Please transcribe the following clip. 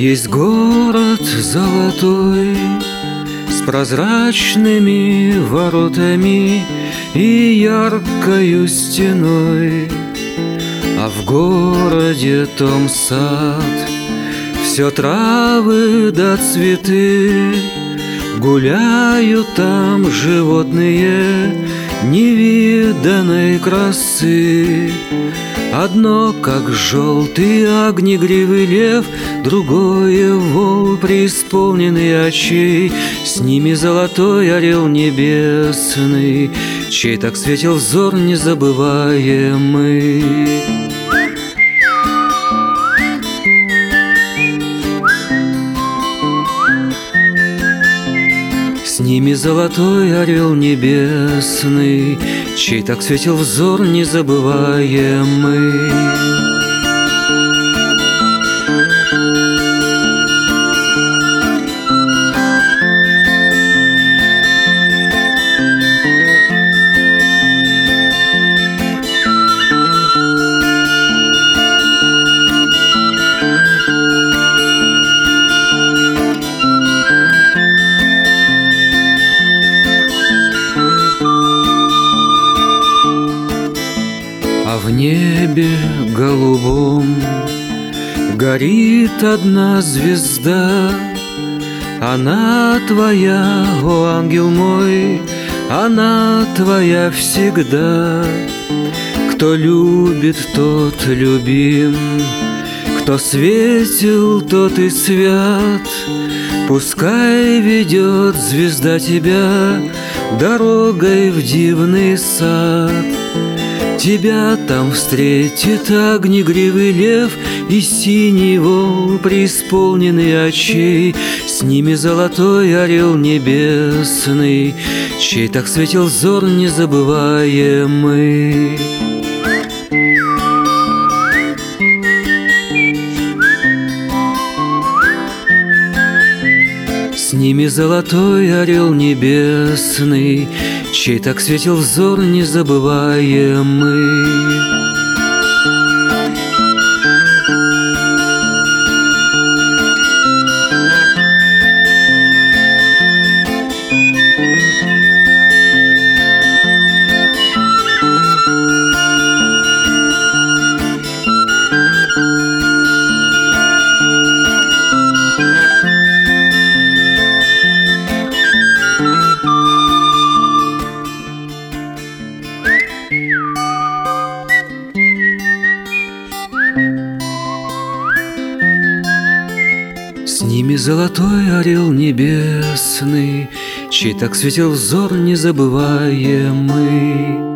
Есть город золотой с прозрачными воротами и яркою стеной, а в городе том сад, все травы да цветы, гуляют там животные невиданной красы. Одно, как желтый огнегривый лев, другое вол, преисполненный очей. С ними золотой орел небесный, чей так светил взор незабываемый. С ними золотой орел небесный, чей так светил взор незабываемый. А в небе голубом горит одна звезда. Она твоя, о ангел мой, она твоя всегда. Кто любит, тот любим, кто светил, тот и свят. Пускай ведет звезда тебя дорогой в дивный сад. Тебя там встретит огнегривый лев и синий вол, преисполненный очей. С ними золотой орел небесный, чей так светил взор незабываемый. С ними золотой орел небесный, чей так светил взор незабываемый. С ними золотой орел небесный, чей так светил взор незабываемый.